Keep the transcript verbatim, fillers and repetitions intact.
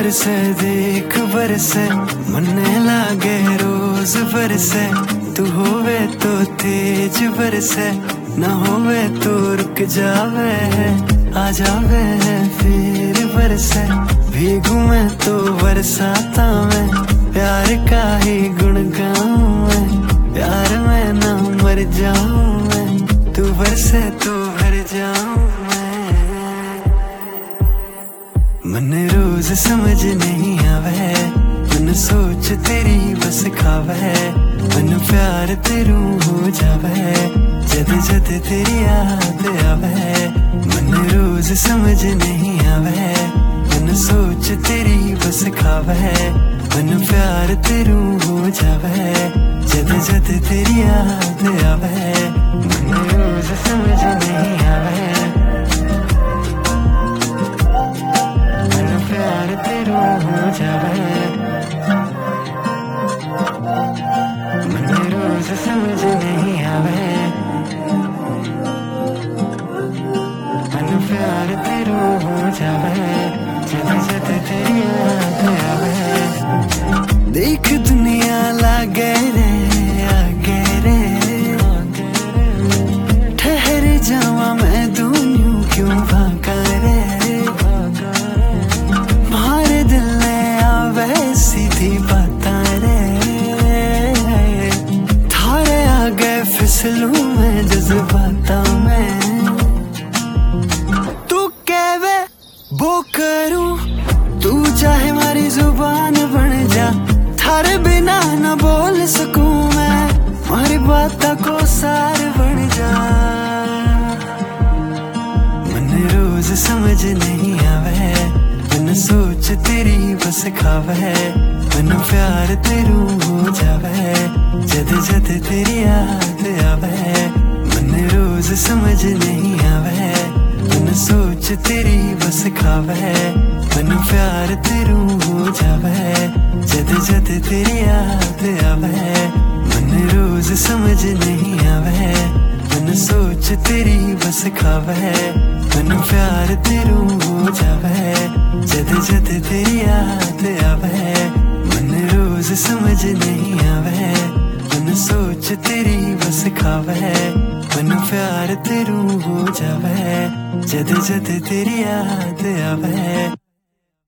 से देख बरसे मन्ने लागे रोज बरसे, तू होवे तो तेज बरसे, ना होवे तो रुक जावे, आ जावे फिर बरसे। भीगू मैं तो बरसाता में, प्यार का ही गुण गाऊं मैं, प्यार में ना मर जाऊं मैं, तू बरसे तो भर जाऊं मैं। मन रोज समझ नहीं आवे, मन सोच तेरी बस खावे, मन प्यार तेरू हो जावे, जद जद तेरी याद आवे। मन रोज समझ नहीं आवे, मन सोच तेरी बस खावे, मन प्यार तेरू हो जावे, जद जद तेरी याद आवे। मन रोज समझ नहीं आवे, मन प्यार तेरू हो जावे, मन रोज समझ नहीं आवे, मन प्यार तेरू हो जावे, जद जद तेरी याद आवे। देख दुनिया लागे रे आगे रे, ठहर जावा मैं दूं क्यों भागा रे, मारे दिल ने आवे सीधी बातां रे, थारे आगे फिसलूं मैं जज्बातां में, तू कहवे वो करूं, तू चाहे मारी जुबान बन जा, थारे बिना न बोल सकूं मैं, मारी बातों को सार बन जा। मन रोज समझ नहीं आवे, मन सोच तेरी बस खावे, मन प्यार तेरू हो जावे, जद जद तेरी याद आवे। मन रोज समझ नहीं आवे, मन सोच तेरी बस खावे, मन प्यार तेरू हो जावे, जद जद तेरी याद आवे। मन रोज समझ नहीं आवे, मन सोच तेरी बस खावे, मन प्यार तेरू हो जावे, जद जद तेरी याद आवे। मन रोज समझ नहीं आवे, मन सोच तेरी बस खावे, मन प्यार तेरू हो जावे, जद जद तेरी याद आवे।